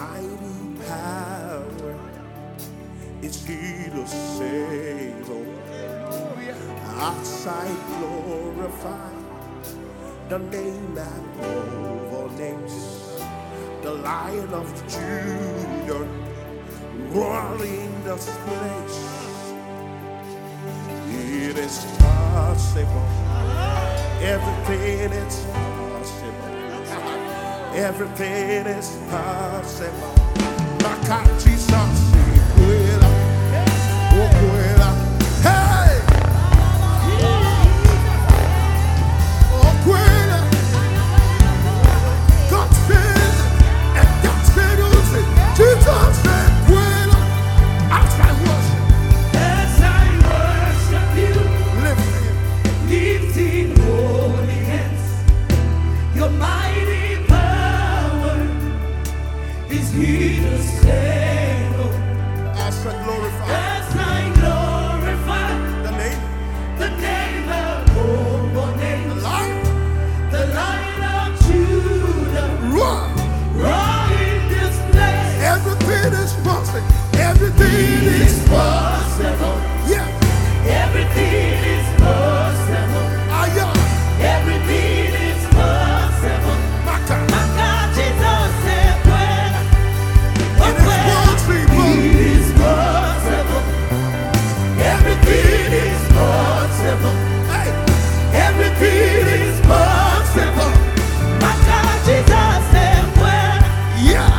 mighty power is he to save. I glorify the name above all names, the Lion of Judah, roaring this place. It is possible. Everything is possible. Everything is possible. Maka Jesus, Kuela, Kuela, hey, Kuela. God says, and God says, Jesus said, Kuela. As I worship you, lifting holy hands, your mighty power is here to save. As I glorify the name above all names, the Lion of Judah, roar in this place. Everything is possible. Everything is possible. Yeah. Everything is possible. Everything is possible. My God, Jesus said, it is possible. Everything is possible. Hey. Everything is possible. My God, Jesus said, yeah.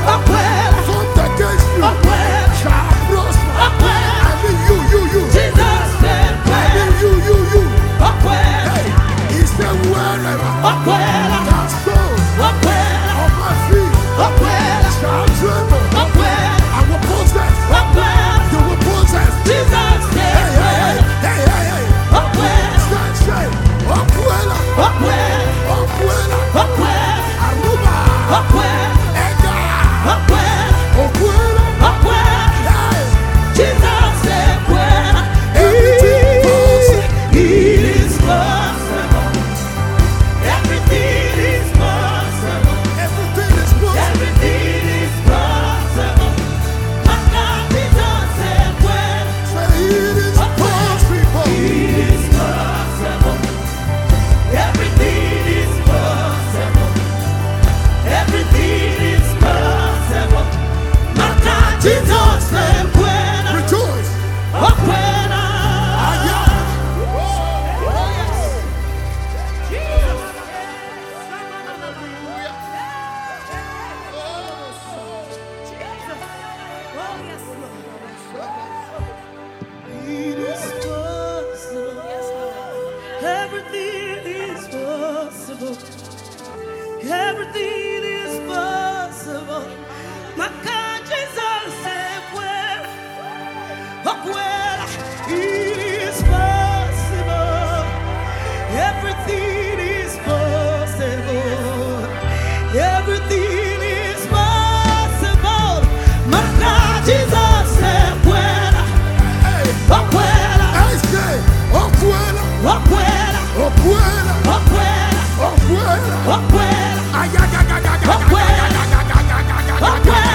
Jesus. everything is possible. My God, Jesus, se puede. It is possible. Everything is possible. Everything is possible. My God, Jesus, se puede. Okwela.